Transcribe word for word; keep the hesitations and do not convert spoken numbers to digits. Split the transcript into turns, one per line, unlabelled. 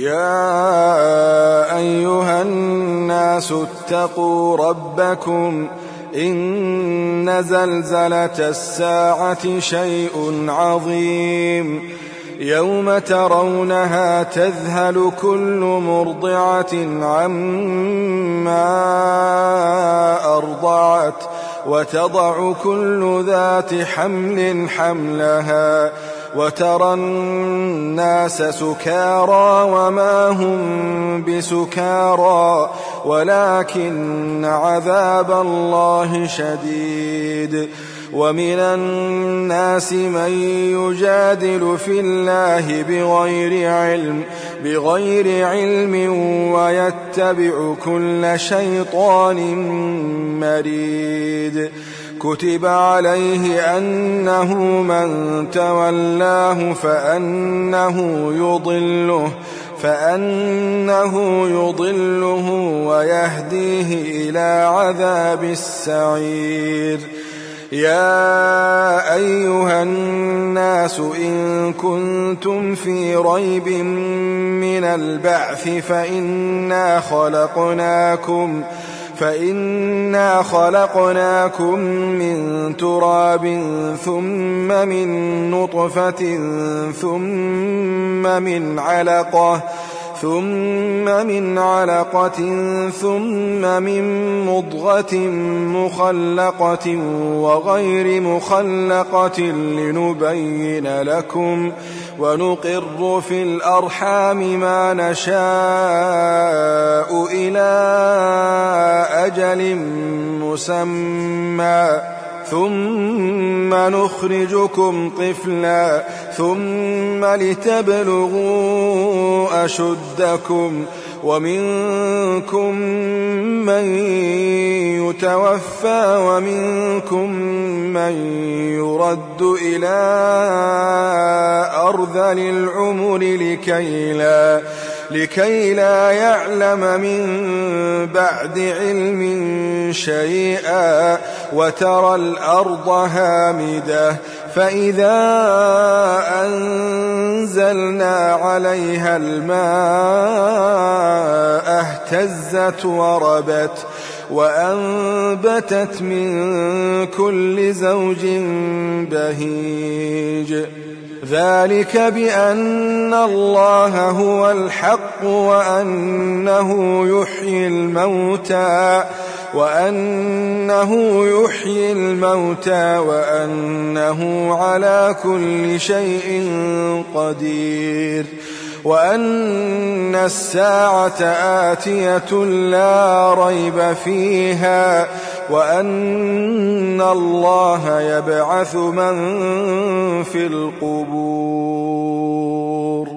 يا أيها الناس اتقوا ربكم إن زلزلة الساعة شيء عظيم يوم ترونها تذهل كل مرضعة عما أرضعت وتضع كل ذات حمل حملها وترى الناس سكارى وما هم بسكارى ولكن عذاب الله شديد. ومن الناس من يجادل في الله بغير علم بغير علم ويتبع كل شيطان مريد. كتب عليه أنه من تولاه فأنه يضله فأنه يضله ويهديه إلى عذاب السعير. يا أيها الناس إن كنتم في ريب من البعث فإنا خلقناكم فإنا خلقناكم من تراب ثم من نطفة ثم من علقة ثم من علقة ثم من مضغة مخلقة وغير مخلقة لنبين لكم ونقر في الأرحام ما نشاء إلى أجل مسمى ثم نخرجكم طفلا ثم لتبلغوا أشدكم ومنكم من يتوفى ومنكم من يرد إلى أرذل العمر لكي لا لكي لا يعلم من بعد علم شيئا وترى الأرض هامدة فإذا أنزلنا عليها الماء اهتزت وربت وأنبتت من كل زوج بهيج. ذلك بأن الله هو الحق وأنه يحيي الموتى وأنه يحيي الموتى وأنه على كل شيء قدير وأن الساعة آتية لا ريب فيها وأن الله يبعث من في القبور.